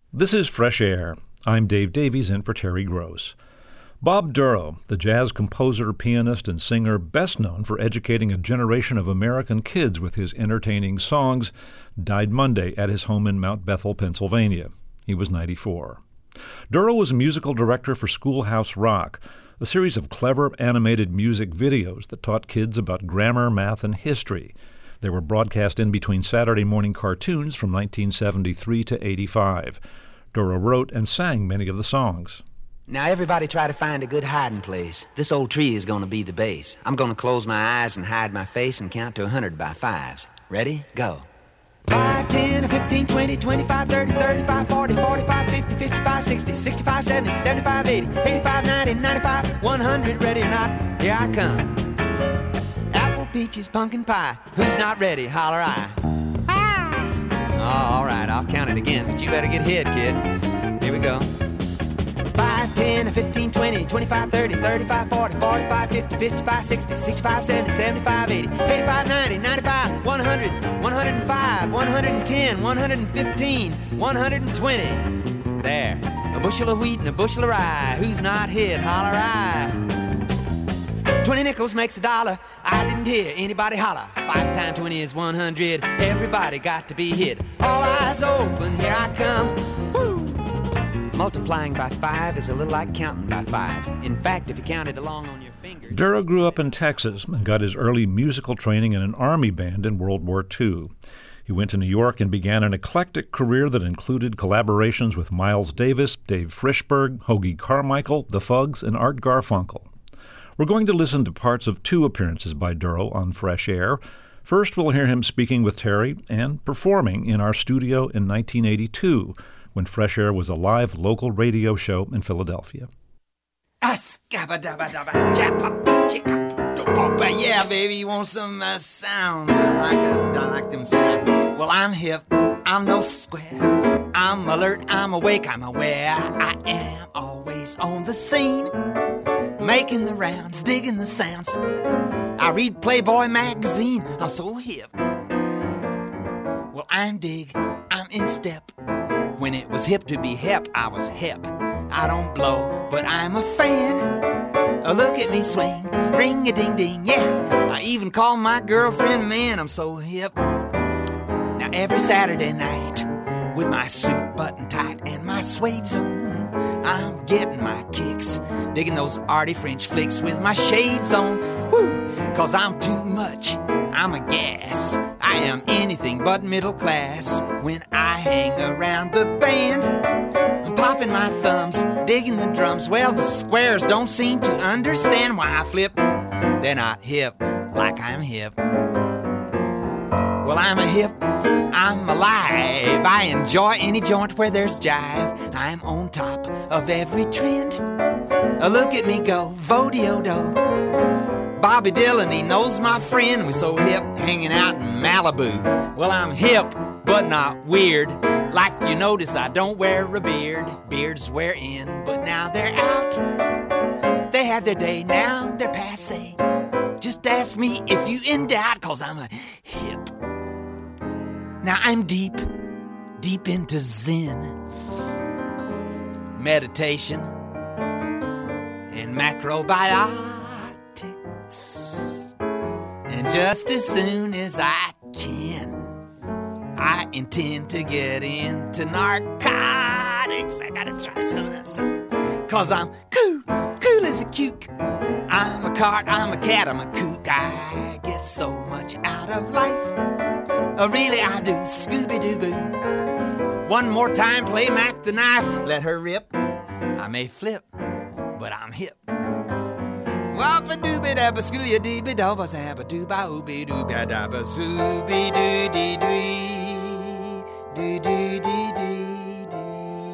This is Fresh Air. I'm Dave Davies in for Terry Gross. Bob Dorough, the jazz composer, pianist, and singer best known for educating a generation of American kids with his entertaining songs, died Monday at his home in Mount Bethel, Pennsylvania. He was 94. Dorough was a musical director for Schoolhouse Rock, a series of clever animated music videos that taught kids about grammar, math, and history. They were broadcast in between Saturday morning cartoons from 1973 to 85. Dorough wrote and sang many of the songs. Now everybody try to find a good hiding place. This old tree is going to be the base. I'm going to close my eyes and hide my face and count to 100 by fives. Ready? Go. 5, 10, 15, 20, 25, 30, 35, 40, 45, 50, 55, 60, 65, 70, 75, 80, 85, 90, 95, 100. Ready or not, here I come. Apple, peaches, pumpkin pie. Who's not ready? Holler I. Oh, all right, I'll count it again, but you better get hit, kid. Here we go. 5, 10, 15, 20, 25, 30, 35, 40, 45, 50, 55, 60, 65, 70, 75, 80, 85, 90, 95, 100, 105, 110, 115, 120. There. A bushel of wheat and a bushel of rye. Who's not hit? Holler I. 20 nickels makes a dollar. I didn't hear anybody holler. 5 times 20 is 100. Everybody got to be hit. All eyes open, here I come. Woo! Multiplying by 5 is a little like counting by 5. In fact, if you count it along on your fingers... Dorough grew up in Texas and got his early musical training in an army band in World War II. He went to New York and began an eclectic career that included collaborations with Miles Davis, Dave Frishberg, Hoagy Carmichael, The Fugs, and Art Garfunkel. We're going to listen to parts of 2 appearances by Dorough on Fresh Air. First, we'll hear him speaking with Terry and performing in our studio in 1982, when Fresh Air was a live local radio show in Philadelphia. Yeah, baby, you want some sounds? I like them sounds. Well, I'm hip, I'm no square. I'm alert, I'm awake, I'm aware. I am always on the scene, making the rounds, digging the sounds. I read Playboy magazine, I'm so hip. Well, I'm dig, I'm in step. When it was hip to be hep, I was hip. I don't blow, but I'm a fan. Look at me swing, ring-a-ding-ding, yeah. I even call my girlfriend man, I'm so hip. Now every Saturday night, with my suit buttoned tight and my suede's on, I'm getting my kicks, digging those arty French flicks with my shades on. Woo, cause I'm too much, I'm a gas. I am anything but middle class. When I hang around the band, I'm popping my thumbs, digging the drums. Well, the squares don't seem to understand why I flip. They're not hip like I'm hip. Well, I'm a hip, I'm alive. I enjoy any joint where there's jive. I'm on top of every trend. Look at me go, vo-de-o-do. Bobby Dylan, he knows my friend. We're so hip, hanging out in Malibu. Well, I'm hip, but not weird. Like you notice, I don't wear a beard. Beards wear in, but now they're out. They had their day, now they're passé. Just ask me if you in doubt, cause I'm a hip. Now I'm deep, deep into Zen, meditation, and macrobiotics. And just as soon as I can, I intend to get into narcotics. I gotta try some of that stuff. Cause I'm cool, cool as a cuke. I'm a cart, I'm a cat, I'm a kook. I get so much out of life. Really I do, Scooby-Doo-Boo. One more time, play Mac the knife. Let her rip. I may flip, but I'm hip. Wappa-dooby-dabba, skooly-a-dee-be-dabba, sabba-dooba-ooby-dooby-dabba, zooby-doo-dee-dee, doo-doo-dee-dee-dee-dee.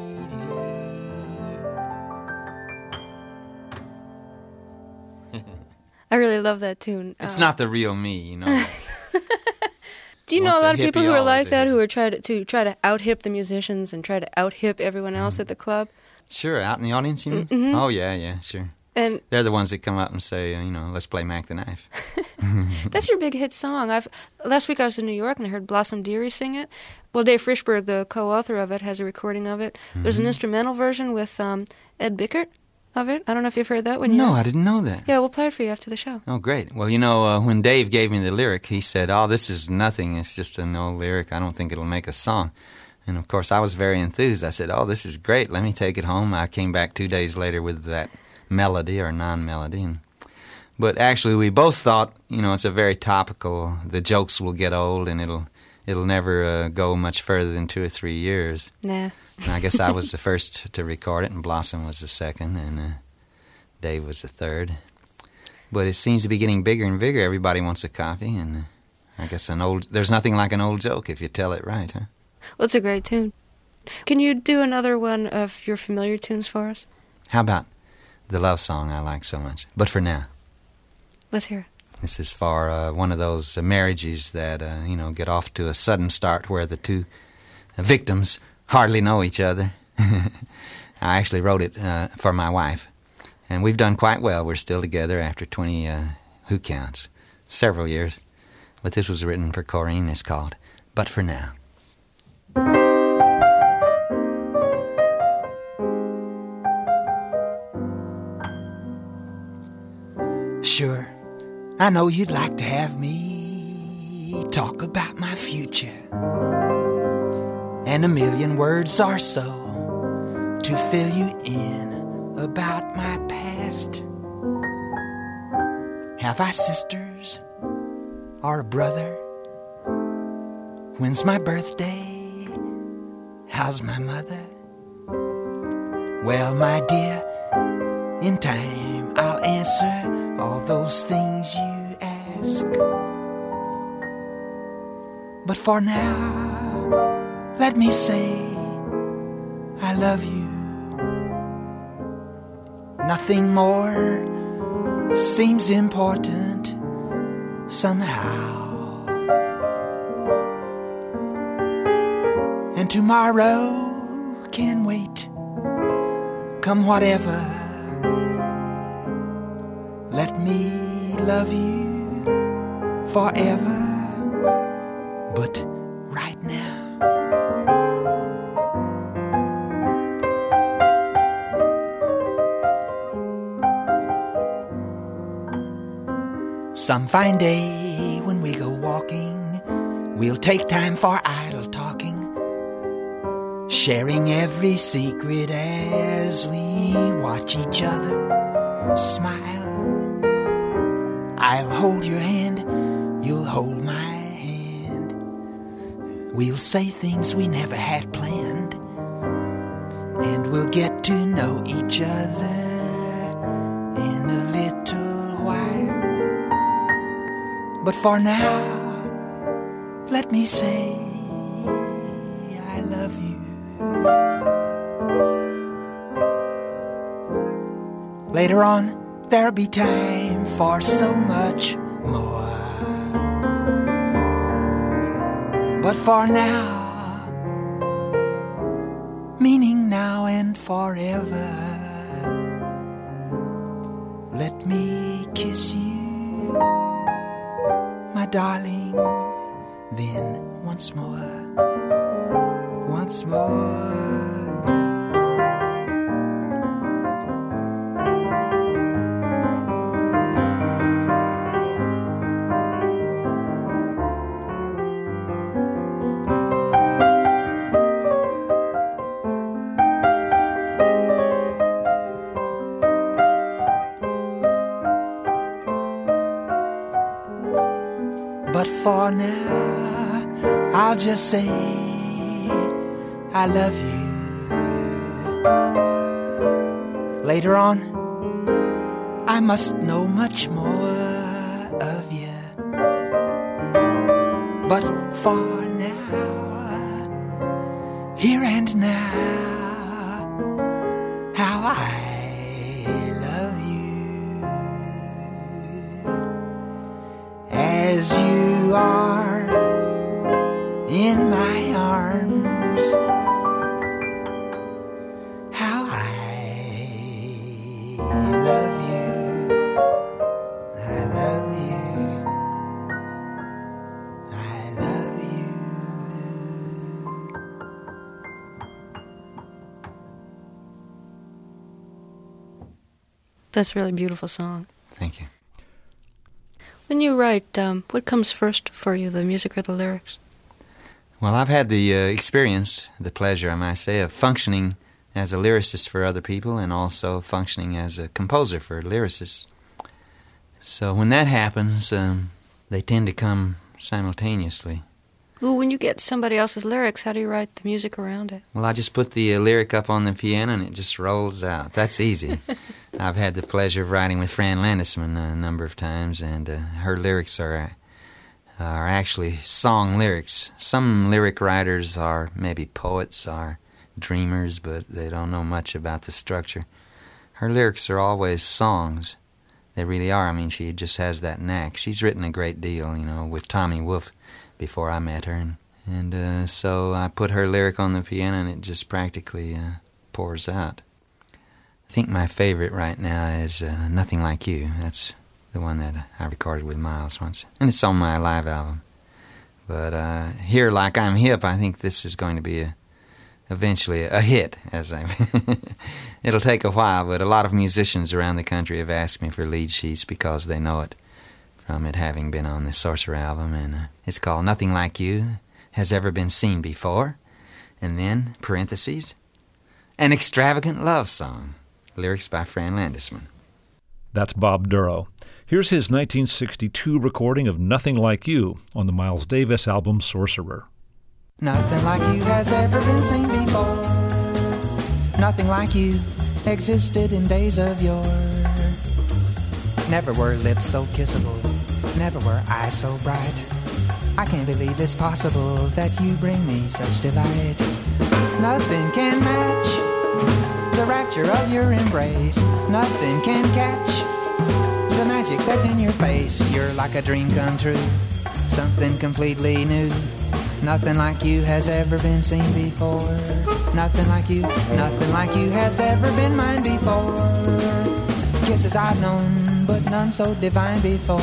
I really love that tune. It's not the real me, you know. Do you know a lot of people who are like that, hippie. who are try to out-hip the musicians and try to out-hip everyone else at the club? Sure, out in the audience, you mean? Mm-hmm. Oh, yeah, sure. And they're the ones that come up and say, let's play Mac the Knife. That's your big hit song. Last week I was in New York and I heard Blossom Dearie sing it. Well, Dave Frischberg, the co-author of it, has a recording of it. Mm-hmm. There's an instrumental version with Ed Bickert of it. I don't know if you've heard that one yet. No, I didn't know that. Yeah, we'll play it for you after the show. Oh, great. Well, when Dave gave me the lyric, he said, this is nothing. It's just an old lyric. I don't think it'll make a song. And, of course, I was very enthused. I said, this is great. Let me take it home. I came back 2 days later with that melody or non-melody. But actually, we both thought, it's a very topical, the jokes will get old and it'll never go much further than 2 or 3 years. Nah. And I guess I was the first to record it, and Blossom was the second, and Dave was the third. But it seems to be getting bigger and bigger. Everybody wants a copy, and I guess there's nothing like an old joke if you tell it right, huh? Well, it's a great tune. Can you do another one of your familiar tunes for us? How about the love song I like so much? But for now. Let's hear it. This is for one of those marriages that, get off to a sudden start where the two victims hardly know each other. I actually wrote it for my wife. And we've done quite well. We're still together after 20, who counts, several years. But this was written for Corinne. It's called But For Now. Sure, I know you'd like to have me talk about my future, and a million words or so to fill you in about my past. Have I sisters or a brother? When's my birthday? How's my mother? Well, my dear, in time I'll answer all those things you ask. But for now, let me say I love you. Nothing more seems important somehow. And tomorrow can wait, come whatever. Let me love you forever, but right now. Some fine day when we go walking, we'll take time for idle talking, sharing every secret as we watch each other smile. I'll hold your hand, you'll hold my hand. We'll say things we never had planned, and we'll get to know each other in a little while. But for now, let me say I love you. Later on, there'll be time for so much more. But for now, meaning now and forever, let me kiss you, my darling, then once more, once more. But for now, I'll just say I love you. Later on, I must know much more of you. But for now, here and now, how I love you. As you are in my arms, how I love you. That's a really beautiful song. Thank you. When you write, what comes first for you, the music or the lyrics? Well, I've had the experience, the pleasure, I might say, of functioning as a lyricist for other people and also functioning as a composer for lyricists. So when that happens, they tend to come simultaneously. Well, when you get somebody else's lyrics, how do you write the music around it? Well, I just put the lyric up on the piano and it just rolls out. That's easy. I've had the pleasure of writing with Fran Landesman a number of times, and her lyrics are actually song lyrics. Some lyric writers are maybe poets or dreamers, but they don't know much about the structure. Her lyrics are always songs. They really are. I mean, she just has that knack. She's written a great deal, with Tommy Wolfe before I met her. And so I put her lyric on the piano and it just practically pours out. I think my favorite right now is Nothing Like You. That's the one that I recorded with Miles once. And it's on my live album. But here, Like I'm Hip, I think this is going to be eventually a hit. It'll take a while, but a lot of musicians around the country have asked me for lead sheets because they know it from it having been on the Sorcerer album. And it's called Nothing Like You Has Ever Been Seen Before. And then, parentheses, An Extravagant Love Song. Lyrics by Fran Landesman. That's Bob Dorough. Here's his 1962 recording of Nothing Like You on the Miles Davis album Sorcerer. Nothing like you has ever been seen before. Nothing like you existed in days of yore. Never were lips so kissable, never were eyes so bright. I can't believe it's possible that you bring me such delight. Nothing can match the rapture of your embrace. Nothing can catch the magic that's in your face. You're like a dream come true, something completely new. Nothing like you has ever been seen before. Nothing like you has ever been mine before. Kisses I've known, but none so divine before.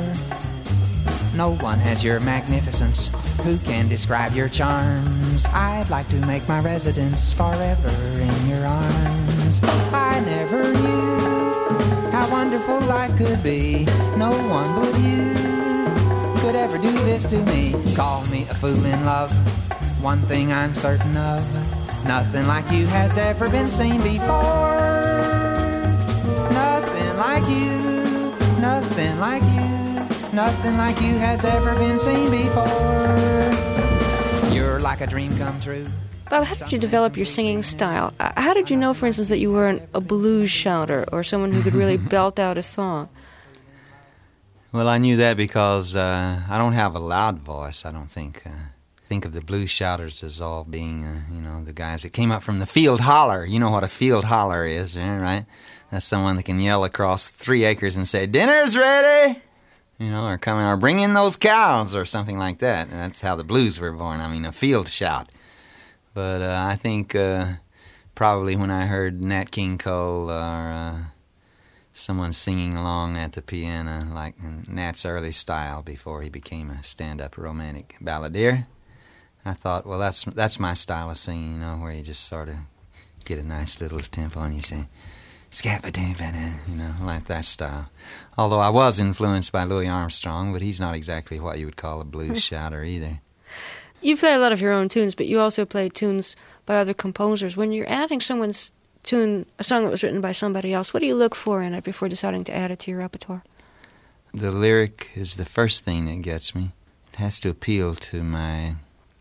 No one has your magnificence, who can describe your charms? I'd like to make my residence forever in your arms. I never knew how wonderful life could be. No one but you could ever do this to me. Call me a fool in love, one thing I'm certain of. Nothing like you has ever been seen before. Nothing like you, nothing like you, nothing like you has ever been seen before. You're like a dream come true. Bob, how did you develop your singing style? How did you know, for instance, that you weren't a blues shouter or someone who could really belt out a song? Well, I knew that because I don't have a loud voice, I don't think. Think of the blues shouters as all being, the guys that came up from the field holler. You know what a field holler is, right? That's someone that can yell across 3 acres and say, "Dinner's ready!" Or bring in those cows, or something like that. And that's how the blues were born. I mean, a field shout. But I think probably when I heard Nat King Cole or someone singing along at the piano, like in Nat's early style before he became a stand-up romantic balladeer, I thought, well, that's my style of singing, where you just sort of get a nice little tempo and you say, like that style. Although I was influenced by Louis Armstrong, but he's not exactly what you would call a blues shouter either. You play a lot of your own tunes, but you also play tunes by other composers. When you're adding someone's tune, a song that was written by somebody else, what do you look for in it before deciding to add it to your repertoire? The lyric is the first thing that gets me. It has to appeal to my,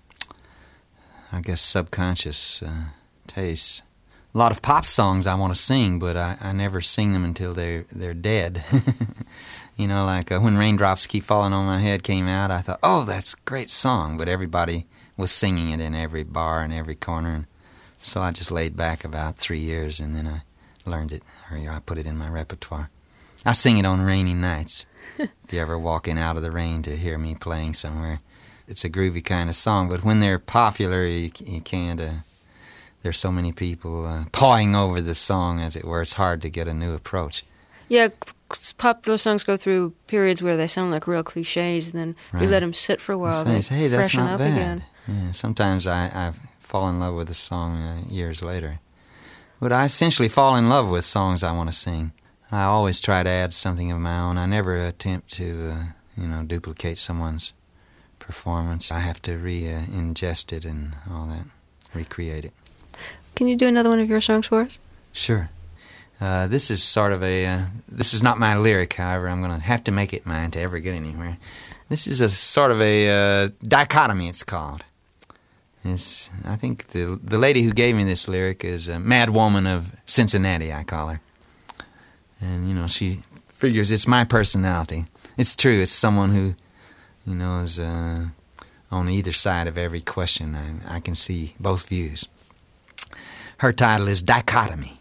subconscious tastes. A lot of pop songs I want to sing, but I never sing them until they're dead. Like When Raindrops Keep Falling on My Head came out, I thought, oh, that's a great song, but everybody was singing it in every bar and every corner. And so I just laid back about 3 years, and then I learned it, or I put it in my repertoire. I sing it on rainy nights. If you ever walk in out of the rain to hear me playing somewhere, it's a groovy kind of song, but when they're popular, you can't... There's so many people pawing over the song, as it were. It's hard to get a new approach. Yeah, popular songs go through periods where they sound like real cliches, and then you let them sit for a while. They hey, that's freshen not up bad. again. Yeah, sometimes I fall in love with a song years later. But I essentially fall in love with songs I want to sing. I always try to add something of my own. I never attempt to, duplicate someone's performance. I have to ingest it and all that, recreate it. Can you do another one of your songs for us? Sure. This is sort of this is not my lyric, however. I'm going to have to make it mine to ever get anywhere. This is a sort of a dichotomy, it's called. I think the lady who gave me this lyric is a mad woman of Cincinnati, I call her. And, she figures it's my personality. It's true, it's someone who, is on either side of every question. I can see both views. Her title is Dichotomy.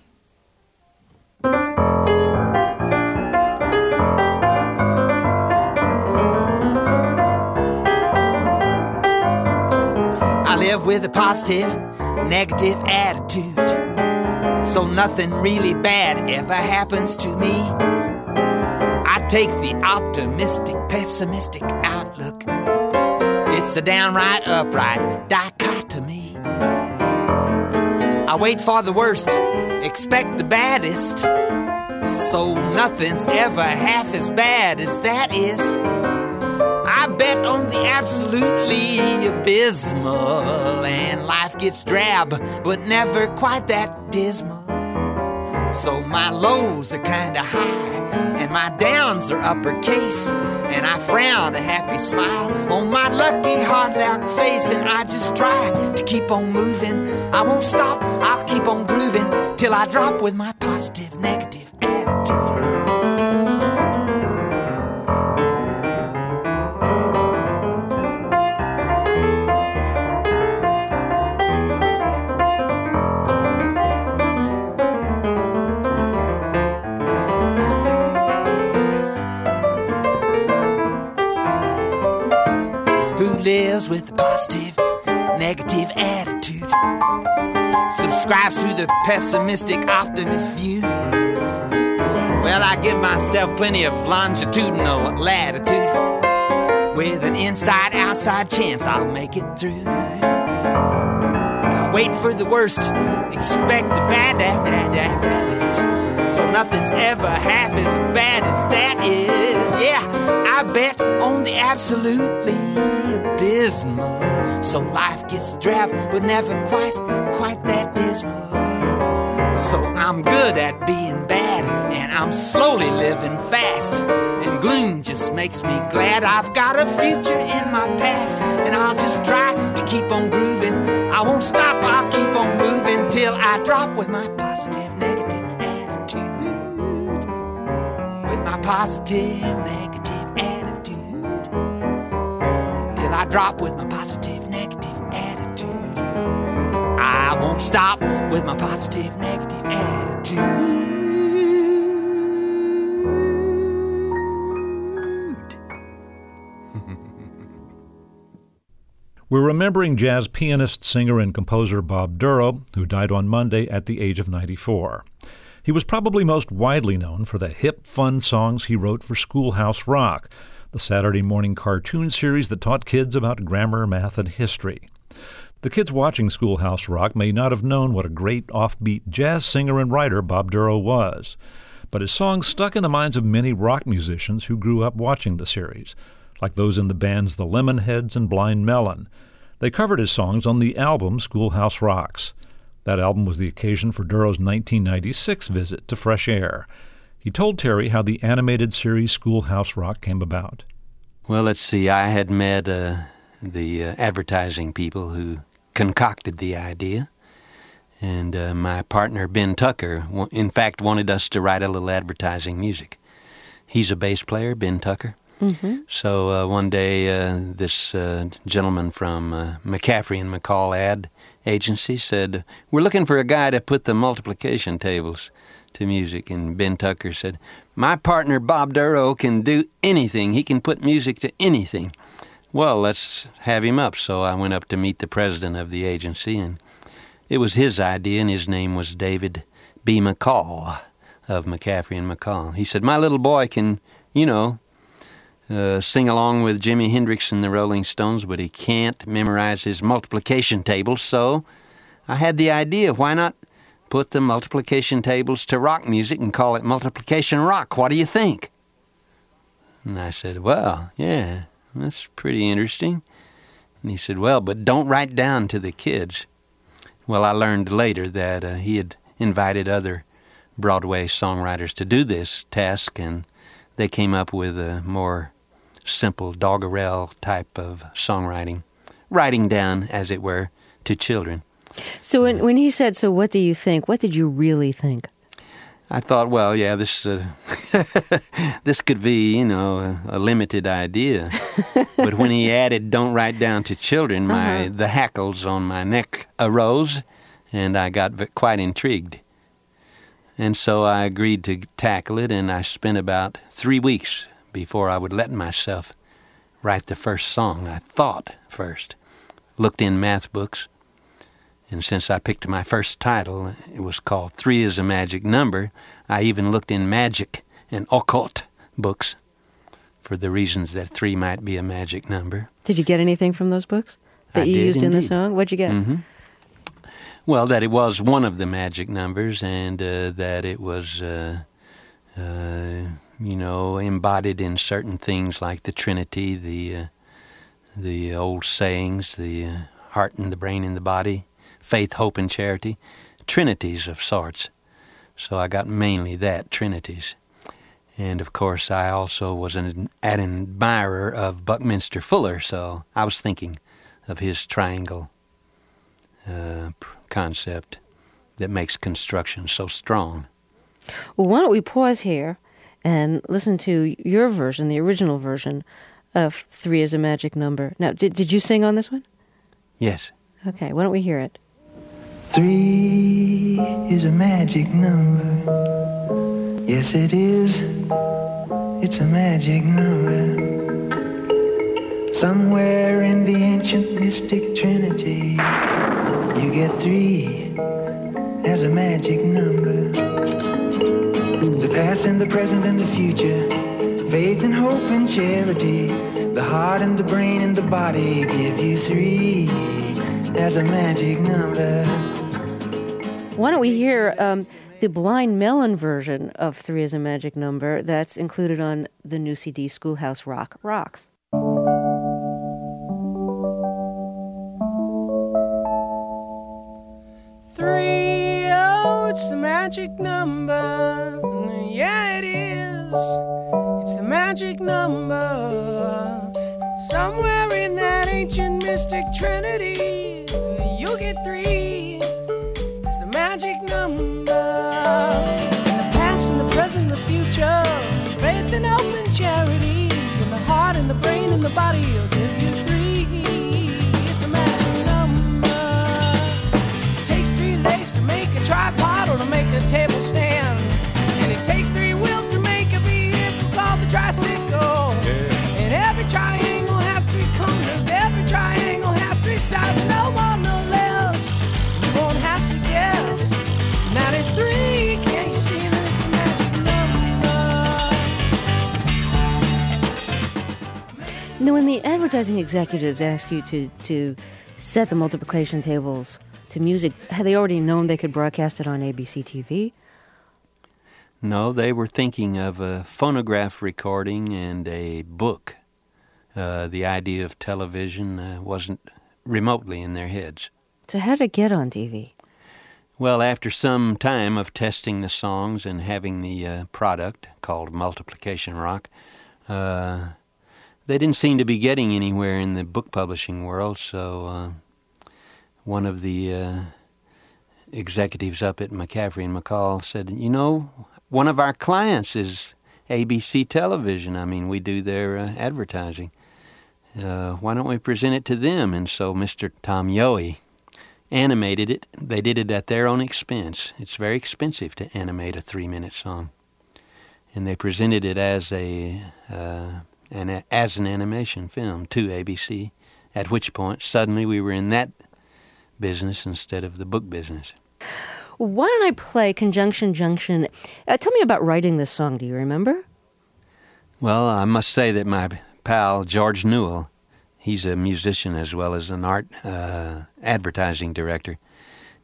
I live with a positive, negative attitude, so nothing really bad ever happens to me. I take the optimistic, pessimistic outlook. It's a downright upright dichotomy. I wait for the worst, expect the baddest, so nothing's ever half as bad as that is. I bet on the absolutely abysmal, and life gets drab, but never quite that dismal. So my lows are kinda high, and my downs are uppercase, and I frown a happy smile on my lucky hard luck face, and I just try to keep on moving. I won't stop, I'll keep on grooving till I drop with my positive, negative attitude. Lives with a positive, negative attitude, subscribes to the pessimistic optimist view. Well, I give myself plenty of longitudinal latitude, with an inside-outside chance I'll make it through. I wait for the worst, expect the baddest, so nothing's ever half as bad as that is. Yeah, I bet on the absolutely abysmal, so life gets drab, but never quite that dismal. So I'm good at being bad, and I'm slowly living fast, and gloom just makes me glad I've got a future in my past, and I'll just try to keep on grooving. I won't stop, I'll keep on moving till I drop with my positive, negative attitude. With my positive, negative attitude. Till I drop with my positive, negative attitude. I won't stop with my positive, negative attitude. We're remembering jazz pianist, singer, and composer Bob Dorough, who died on Monday at the age of 94. He was probably most widely known for the hip, fun songs he wrote for Schoolhouse Rock, the Saturday morning cartoon series that taught kids about grammar, math, and history. The kids watching Schoolhouse Rock may not have known what a great offbeat jazz singer and writer Bob Dorough was, but his songs stuck in the minds of many rock musicians who grew up watching the series, like those in the bands The Lemonheads and Blind Melon. They covered his songs on the album Schoolhouse Rocks. That album was the occasion for Durough's 1996 visit to Fresh Air. He told Terry how the animated series Schoolhouse Rock came about. Well, let's see. I had met the advertising people who concocted the idea, and my partner, Ben Tucker, in fact, wanted us to write a little advertising music. He's a bass player, Ben Tucker. Mm-hmm. So one day this gentleman from McCaffrey and McCall ad agency said, "We're looking for a guy to put the multiplication tables to music." And Ben Tucker said, "My partner Bob Dorough can do anything. He can put music to anything." Well, let's have him up. So I went up to meet the president of the agency, and it was his idea, and his name was David B. McCall of McCaffrey and McCall. He said, "My little boy can, sing along with Jimi Hendrix and the Rolling Stones, but he can't memorize his multiplication table." So I had the idea, why not put the multiplication tables to rock music and call it Multiplication Rock. What do you think? And I said, well, yeah, that's pretty interesting. And he said, well, but don't write down to the kids. Well, I learned later that he had invited other Broadway songwriters to do this task, and they came up with a more simple doggerel type of songwriting, writing down, as it were, to children. So when he said, so what do you think, what did you really think? I thought, well, yeah, this this could be, a limited idea. But when he added, don't write down to children, the hackles on my neck arose, and I got quite intrigued. And so I agreed to tackle it, and I spent about 3 weeks before I would let myself write the first song. I thought first, looked in math books, and since I picked my first title, it was called 3 is a Magic Number, I even looked in magic and occult books for the reasons that 3 might be a magic number. Did you get anything from those books that you used in the song? What'd you get? Mm-hmm. Well, that it was one of the magic numbers, and that it was, embodied in certain things like the Trinity, the old sayings, the heart and the brain and the body, faith, hope, and charity, trinities of sorts. So I got mainly that, trinities. And, of course, I also was an admirer of Buckminster Fuller, so I was thinking of his triangle concept that makes construction so strong. Well, why don't we pause here and listen to your version, the original version of 3 is a Magic Number. Now, did you sing on this one? Yes. Okay, why don't we hear it? 3 is a magic number. Yes, it is. It's a magic number. Somewhere in the ancient mystic trinity, you get 3 as a magic number. The past and the present and the future, faith and hope and charity, the heart and the brain and the body give you 3 as a magic number. Why don't we hear the Blind Melon version of 3 is a Magic Number that's included on the new CD, Schoolhouse Rock Rocks. 3, oh, it's the magic number. Yeah, it is. It's the magic number. Somewhere in that ancient mystic trinity, you'll get 3. It's the magic number. In the past and the present and the future, faith and hope and charity, in the heart and the brain and the body, you'll give you 3. It's a magic number. It takes 3 legs to make a tripod or to make a table stand, and it takes 3 wheels to make a vehicle called the tricycle. And every triangle has 3 corners, every triangle has 3 sides, no more, no less. You won't have to guess. Now there's 3, can't you see that it's a magic number? Now, when the advertising executives ask you to set the multiplication tables to music, had they already known they could broadcast it on ABC TV? No, they were thinking of a phonograph recording and a book. The idea of television wasn't remotely in their heads. So how did it get on TV? Well, after some time of testing the songs and having the product called Multiplication Rock, they didn't seem to be getting anywhere in the book publishing world, so one of the executives up at McCaffrey and McCall said, one of our clients is ABC Television. I mean, we do their advertising. Why don't we present it to them? And so Mr. Tom Yohe animated it. They did it at their own expense. It's very expensive to animate a 3-minute song. And they presented it as an animation film to ABC, at which point suddenly we were in that business instead of the book business. Why don't I play Conjunction Junction? Tell me about writing this song. Do you remember? Well, I must say that my pal George Newell, he's a musician as well as an art advertising director.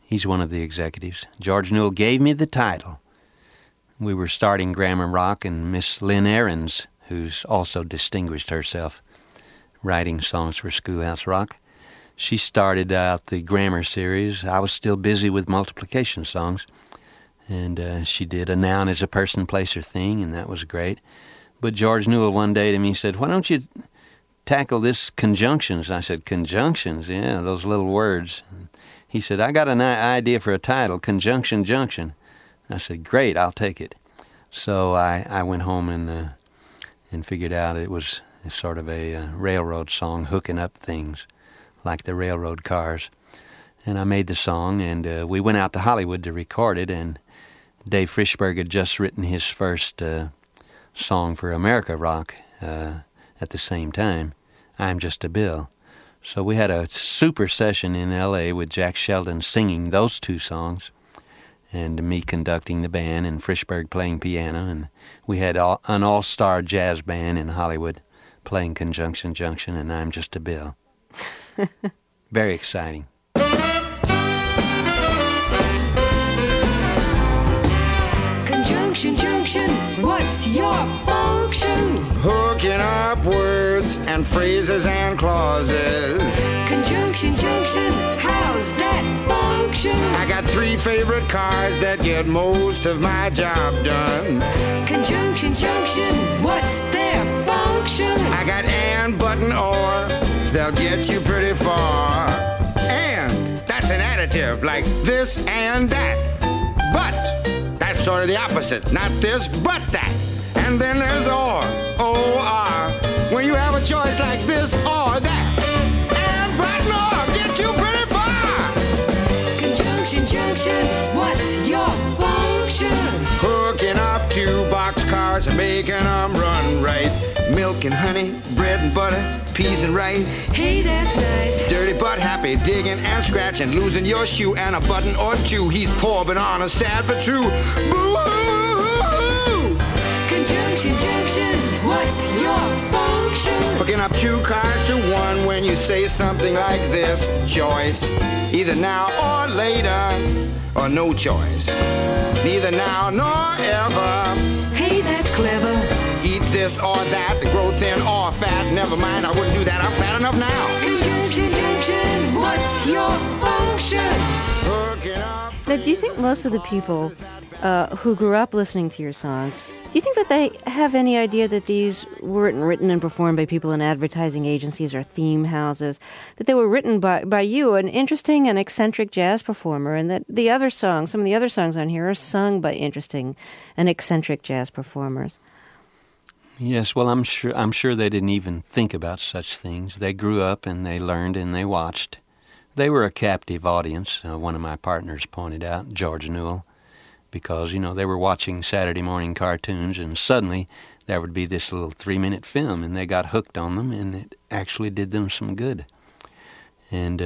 He's one of the executives. George Newell gave me the title. We were starting Grammar Rock, and Miss Lynn Ahrens, who's also distinguished herself writing songs for Schoolhouse Rock, she started out the grammar series. I was still busy with multiplication songs, and she did A Noun is a Person, Place, or Thing, and that was great. But George Newell one day to me said, "Why don't you tackle this conjunctions?" I said, "Conjunctions? Yeah, those little words." He said, "I got an idea for a title, Conjunction Junction." I said, "Great, I'll take it." So I went home and figured out it was sort of a railroad song, hooking up things like the railroad cars. And I made the song, and we went out to Hollywood to record it, and Dave Frishberg had just written his first song for America Rock at the same time, I'm Just a Bill. So we had a super session in L.A. with Jack Sheldon singing those two songs, and me conducting the band, and Frishberg playing piano, and we had an all-star jazz band in Hollywood playing Conjunction Junction and I'm Just a Bill. Very exciting. Conjunction Junction, what's your function? Hooking up words and phrases and clauses. Conjunction Junction, how's that function? I got 3 favorite cars that get most of my job done. Conjunction Junction, what's their function? I got and, but, and, or, they'll get you pretty far. And, that's an additive, like this and that. But, that's sort of the opposite. Not this, but that. And then there's or, O-R, when you have a choice like this or that. And, but, and, or, get you pretty far. Conjunction Junction, what's your function? Hooking up 2 boxcars and making them run right. Milk and honey, bread and butter, peas and rice. Hey, that's nice. Dirty but happy, digging and scratching, losing your shoe and a button or 2. He's poor but honest, sad but true. Boo-hoo! Conjunction Junction, what's your function? Hooking up 2 cars to 1 when you say something like this. Choice, either now or later, or no choice. Neither now nor ever. Hey, that's clever. Eat this or that, grow thin or fat. Never mind, I wouldn't do that, I'm fat enough now. Conjunction Junction, what's your function? Hooking up. Now, do you think most of the people who grew up listening to your songs, do you think that they have any idea that these weren't written and performed by people in advertising agencies or theme houses, that they were written by you, an interesting and eccentric jazz performer, and that the other songs, some of the other songs on here, are sung by interesting and eccentric jazz performers? Yes, well, I'm sure they didn't even think about such things. They grew up and they learned and they watched. They were a captive audience, one of my partners pointed out, George Newell, because, they were watching Saturday morning cartoons, and suddenly there would be this little 3-minute film, and they got hooked on them, and it actually did them some good. And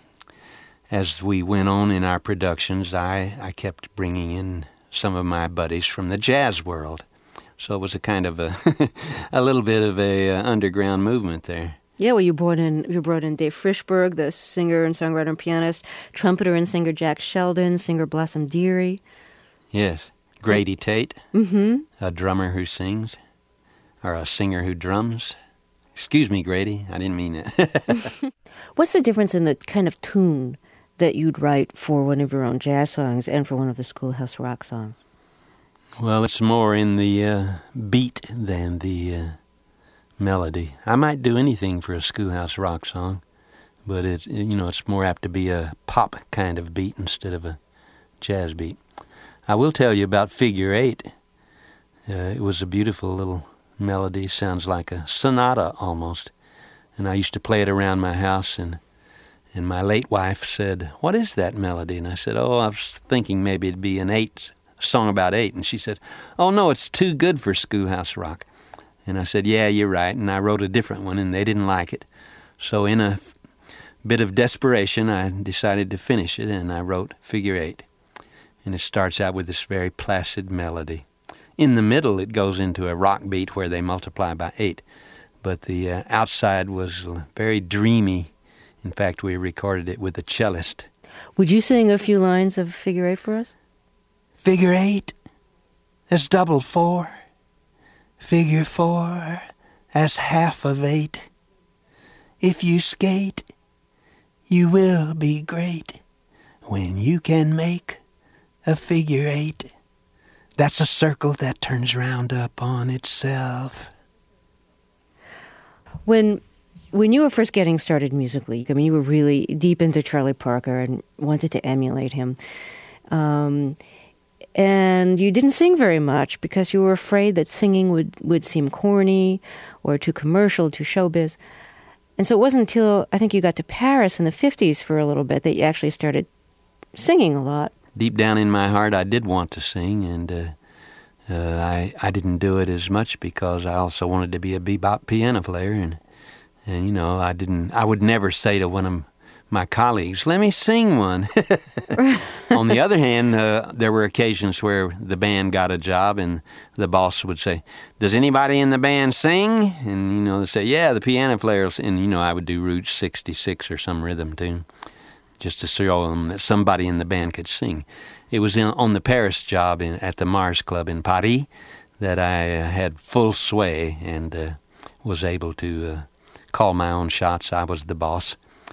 as we went on in our productions, I kept bringing in some of my buddies from the jazz world. So it was a kind of a little bit of a underground movement there. Yeah, well, you brought in Dave Frishberg, the singer and songwriter and pianist, trumpeter and singer Jack Sheldon, singer Blossom Dearie. Yes, Grady Tate, a drummer who sings, or a singer who drums. Excuse me, Grady, I didn't mean it. What's the difference in the kind of tune that you'd write for one of your own jazz songs and for one of the Schoolhouse Rock songs? Well, it's more in the beat than the melody. I might do anything for a Schoolhouse Rock song, but it's more apt to be a pop kind of beat instead of a jazz beat. I will tell you about Figure 8. It was a beautiful little melody, sounds like a sonata almost. And I used to play it around my house, and my late wife said, "What is that melody?" And I said, "Oh, I was thinking maybe it'd be a song about 8." And she said, "Oh, no, it's too good for Schoolhouse Rock." And I said, "Yeah, you're right." And I wrote a different one, and they didn't like it. So in a bit of desperation, I decided to finish it, and I wrote Figure 8. And it starts out with this very placid melody. In the middle, it goes into a rock beat where they multiply by 8. But the outside was very dreamy. In fact, we recorded it with a cellist. Would you sing a few lines of Figure Eight for us? Figure 8 is double 4. Figure 4 as half of 8. If you skate, you will be great when you can make a figure 8. That's a circle that turns round up on itself. When you were first getting started musically, I mean, you were really deep into Charlie Parker and wanted to emulate him. And you didn't sing very much because you were afraid that singing would seem corny or too commercial, too showbiz. And so it wasn't until I think you got to Paris in the 50s for a little bit that you actually started singing a lot. Deep down in my heart, I did want to sing, and I didn't do it as much because I also wanted to be a bebop piano player, and you know, I would never say to one of my colleagues, "Let me sing one." On the other hand, there were occasions where the band got a job and the boss would say, "Does anybody in the band sing?" And, you know, they'd say, "Yeah, the piano players." And, you know, I would do Route 66 or some rhythm tune just to show them that somebody in the band could sing. It was on the Paris job at the Mars Club in Paris that I had full sway and was able to call my own shots. I was the boss.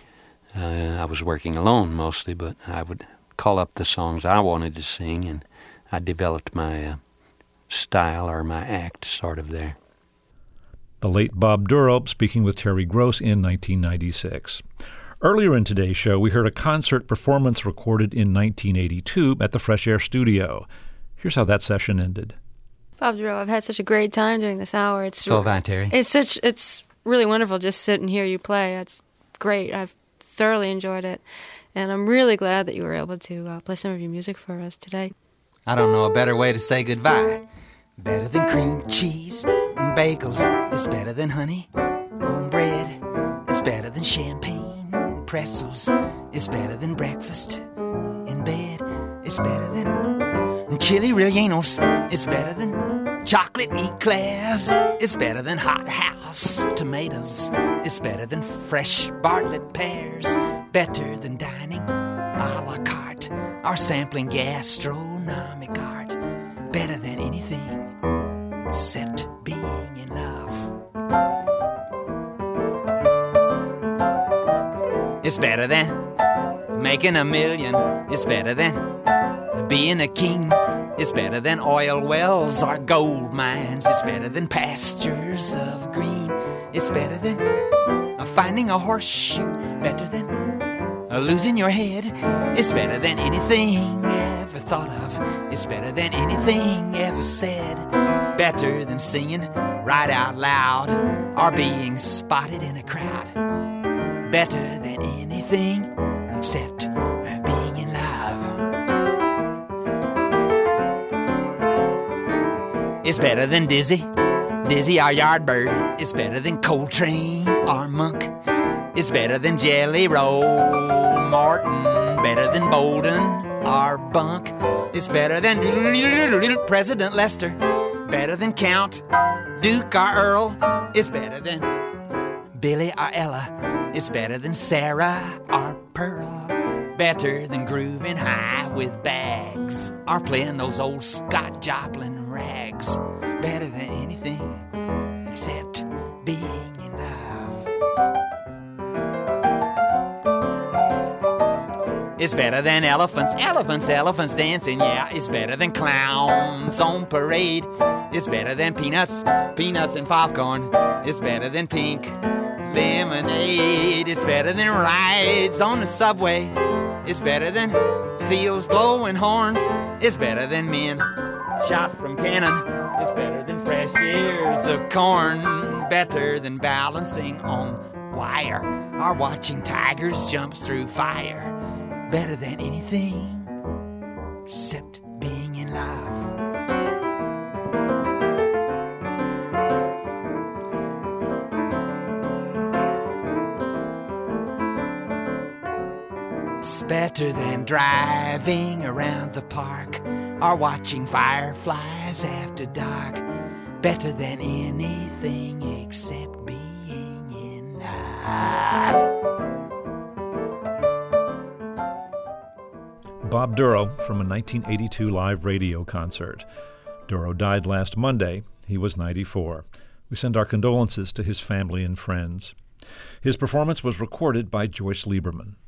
I was working alone mostly, but I would call up the songs I wanted to sing, and I developed my style or my act sort of there. The late Bob Dorough speaking with Terry Gross in 1996. Earlier in today's show, we heard a concert performance recorded in 1982 at the Fresh Air Studio. Here's how that session ended. Bob Dorough, I've had such a great time during this hour. So have I, Terry. It's really wonderful just sit and hear you play. It's great. I've thoroughly enjoyed it, and I'm really glad that you were able to play some of your music for us today. I don't know a better way to say goodbye. Better than cream cheese and bagels. It's better than honey on bread. It's better than champagne and pretzels. It's better than breakfast in bed. It's better than chili rellenos. It's better than chocolate eclairs. It's better than hot house tomatoes. It's better than fresh Bartlett pears. Better than dining a la carte or sampling gastronomic art. Better than anything except being in love. It's better than making $1 million. It's better than being a king. It's better than oil wells or gold mines. It's better than pastures of green. It's better than finding a horseshoe. Better than losing your head. It's better than anything ever thought of. It's better than anything ever said. Better than singing right out loud or being spotted in a crowd. Better than anything except being in love. It's better than Dizzy our Yardbird. It's better than Coltrane or Monk. It's better than Jelly Roll Morton. Better than Bolden or Bunk. It's better than President Lester. Better than Count Duke or Earl. It's better than Billy or Ella. It's better than Sarah or Pearl. Better than grooving high with bags or playing those old Scott Joplin rags. Better than anything except being in love. It's better than elephants dancing, yeah. It's better than clowns on parade. It's better than peanuts and popcorn. It's better than pink lemonade. It's better than rides on the subway. It's better than seals blowing horns. It's better than men shot from cannon. It's better than fresh ears of corn. Better than balancing on wire or watching tigers jump through fire. Better than anything except being in love. It's better than driving around the park or watching fireflies after dark. Better than anything except being in love. Bob Dorough from a 1982 live radio concert. Dorough died last Monday. He was 94. We send our condolences to his family and friends. His performance was recorded by Joyce Lieberman.